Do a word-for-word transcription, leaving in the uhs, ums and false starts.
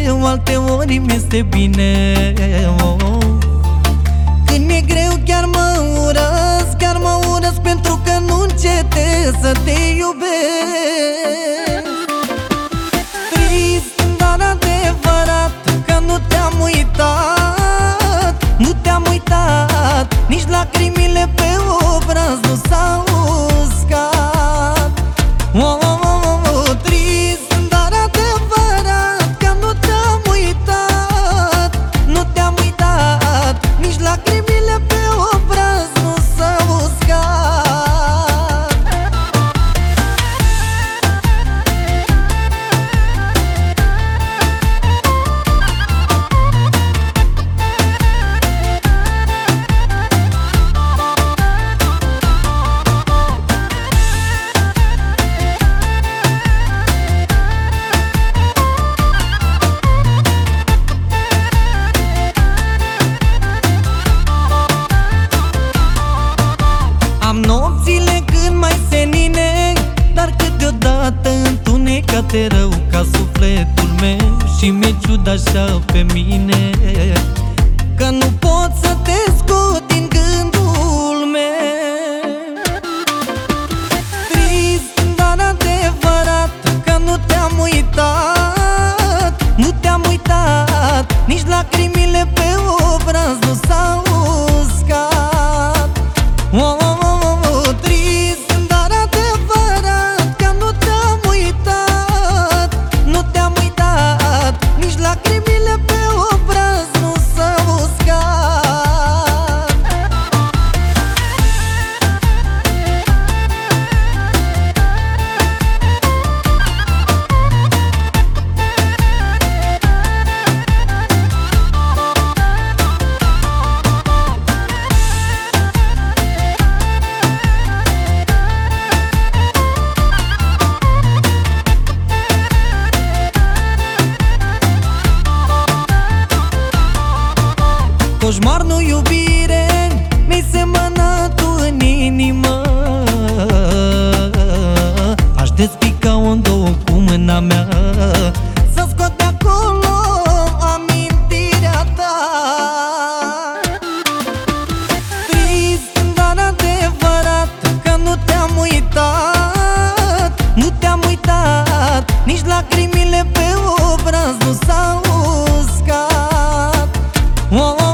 alteori mi-este bine. Când mi-e greu chiar mă urăsc, chiar mă urăsc pentru că nu încetez să te iubesc. Trist, dar adevărat că nu te-am uitat, nu te-am uitat, nici lacrimile pe obraz nu s-au uscat. Oh, oh, oh, oh, trist, dar adevărat că nu te-am uitat, nu te-am uitat, nici lacrimile pe obraz nu s-au uscat. Am nopțile când mai senine, dar câteodată întunecate rău ca sufletul meu. Și mi-e ciudă așa pe mine că nu pot să te scot din gândul meu. Trist, dar adevărat că nu te-am uitat, nu te-am uitat, nici lacrimile pe obraz nu s-au uscat. Oh, oh, oh, oh, trist, dar adevărat că nu te-am uitat, nu te-am uitat, nici lacrimile pe obraz nu s-au uscat. Coșmar, nu iubire, mi-ai semănat tu în inimă. Aș despica-o în două cu mâna mea, să scot de acolo amintirea ta. Trist, dar adevărat că nu te-am uitat, nu te-am uitat, nici lacrimile pe obraz nu s-au uscat. Oh,